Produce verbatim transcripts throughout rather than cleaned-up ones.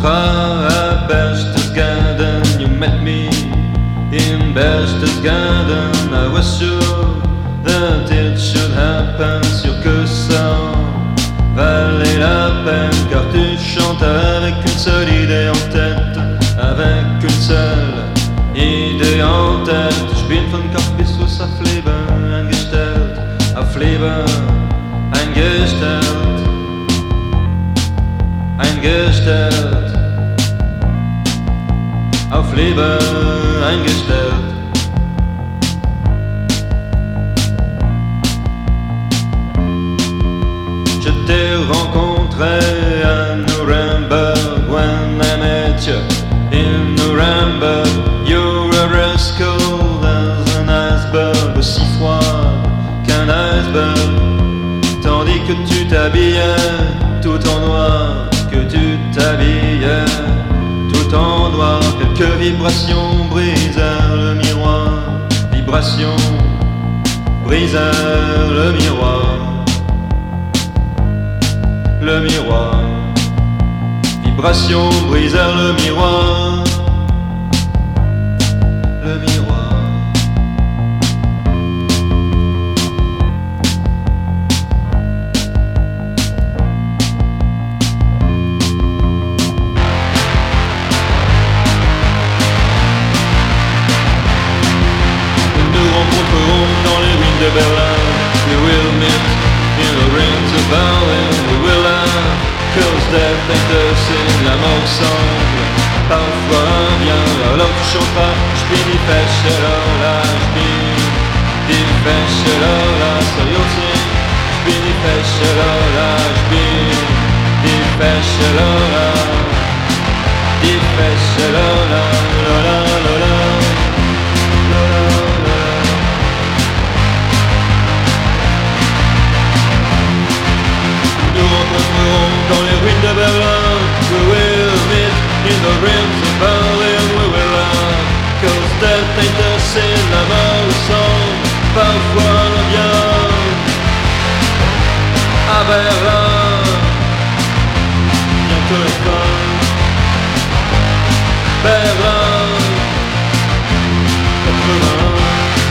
à Berchtesgaden. You met me in Berchtesgaden. I was sure that it should happen. Sûr que ça valait la peine, car tu chantes avec une seule idée en tête, avec une seule idée en tête. Ich bin von Kopf bis Fuß auf Leben eingestellt, auf Leben eingestellt, eingestellt, auf Leben eingestellt. Je t'ai rencontré à Nuremberg when I met you in Nuremberg. You were as cold as an iceberg, aussi froid qu'un iceberg. Tandis que tu t'habillais tout en noir, que tu t'habillais tout en noir. Quelques vibrations brisèrent le miroir, vibrations brisèrent le miroir, le miroir. Vibrations brisèrent le miroir, le miroir. Nous rencontrerons dans les ruines de Berlin. We will meet in the rings of Berlin. We will laugh, cause death and us in la mort ensemble. Parfois bien, alors tu chanteras. J'bin die Fächelola, j'bin die Fächelola, so you'll sing. J'bin die Fächelola, j'bin die Fächelola, die Fächelola, lola, lola, lola, lola. Nous rencontrerons dans les ruines de Berlin. We will meet in the rims of Berlin. We will laugh, cause death ain't us in la mort ensemble. Parfois le bien à Berlin. Bientôt la fin. Berlin quatre-vingt-un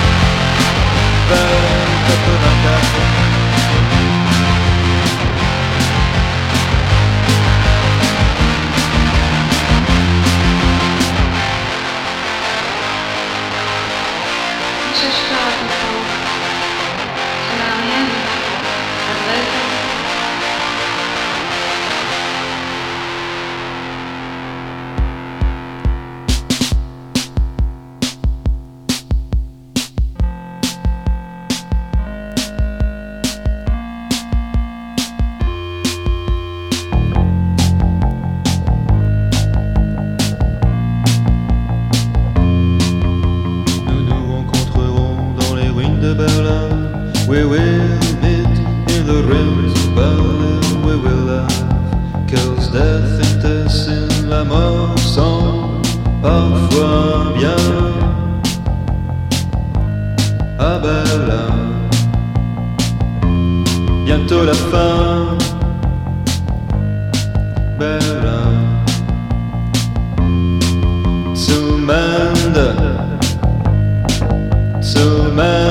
vers quatre-vingt-quatre. We will meet in the rims of Berlin. We will laugh, cause death ain't us in la mort ensemble. Parfois bien à Berlin. Bientôt la fin. Berlin. Zum Ende, zum Ende.